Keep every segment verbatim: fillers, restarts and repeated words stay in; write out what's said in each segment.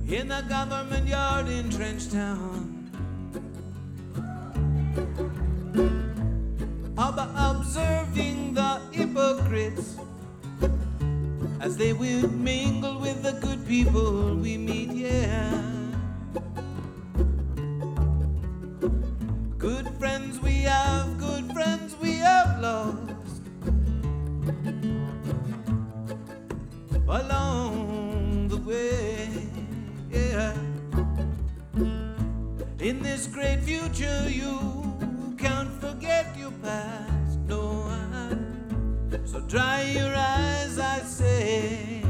in the government yard in Trenchtown. Ob- observing the hypocrites as they would mingle with the good people we meet, yeah. Good friends we have, good friends we have lost along the way, yeah. In this great future you can't forget your past, no. I, so dry your eyes, I say.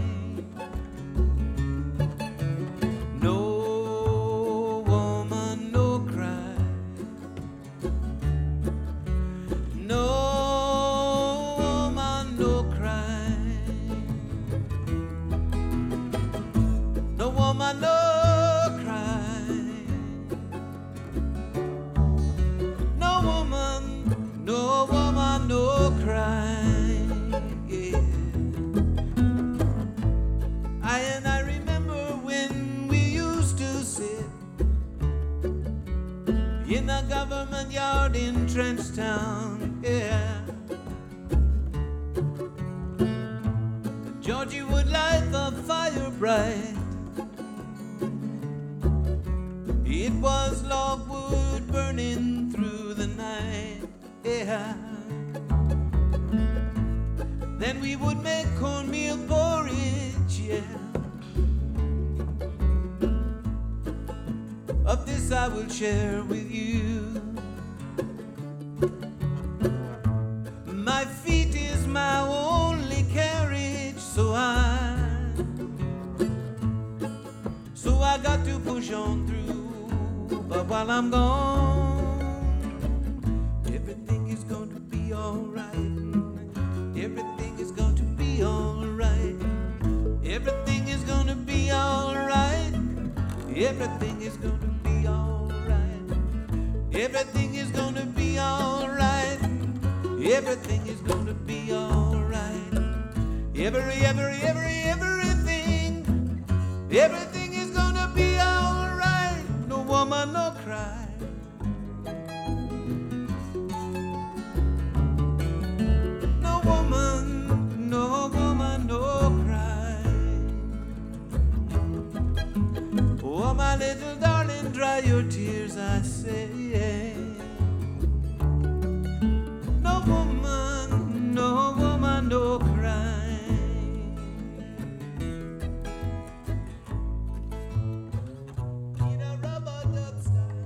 No woman, no cry. No woman, no cry. No woman, no cry. No woman, no woman, no cry. Yeah. I and I remember when we used to sit in the government yard in Trenchtown, yeah. Georgie would light the fire bright. It was logwood burning through the night, yeah. Then we would make cornmeal porridge, yeah. Of this I will share with you. My feet is my only carriage, so I So I got to push on through. But while I'm gone, everything is going to be alright. Everything is going to be alright. Everything is going to be alright. Everything is going to be alright. Everything is going to be alright. Everything is going to be alright. Every, every, every, everything. Everything is going to be alright. No woman, no cry. No woman, no woman, no cry. Oh, my little darling, dry your tears, I say. No woman, no woman, no cry. In a rubber duck style.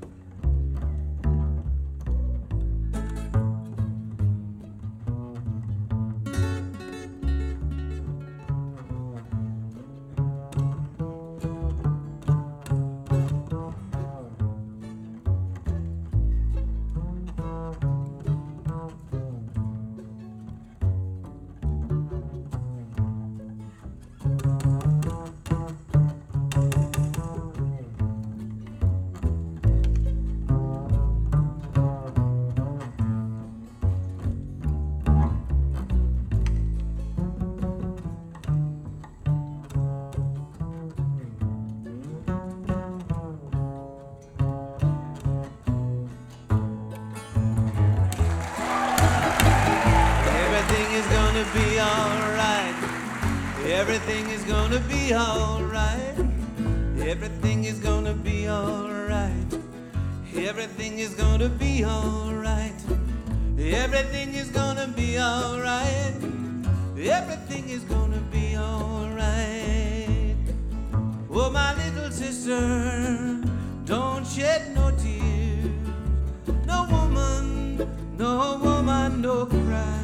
Everything is gonna be alright. Everything is gonna be alright. Everything is gonna be alright. Everything is gonna be alright. Everything is gonna be alright. Everything is gonna be alright. Oh, my little sister, don't shed no tears. No woman, no woman, no cry.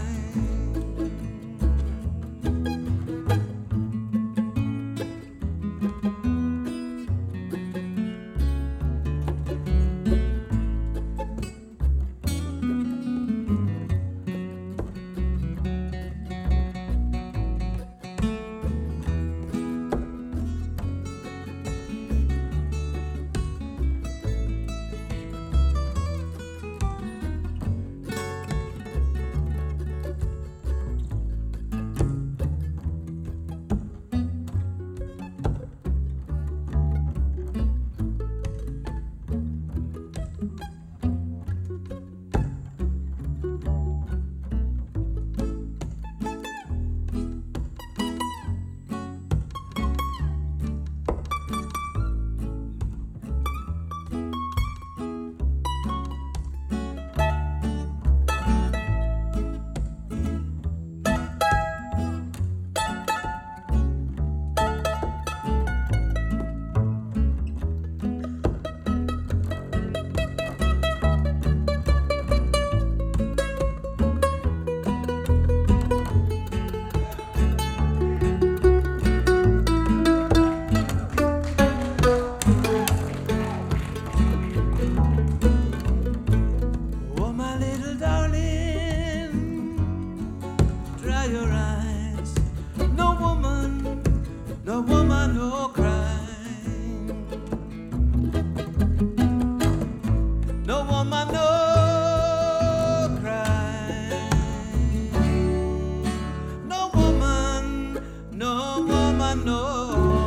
I know.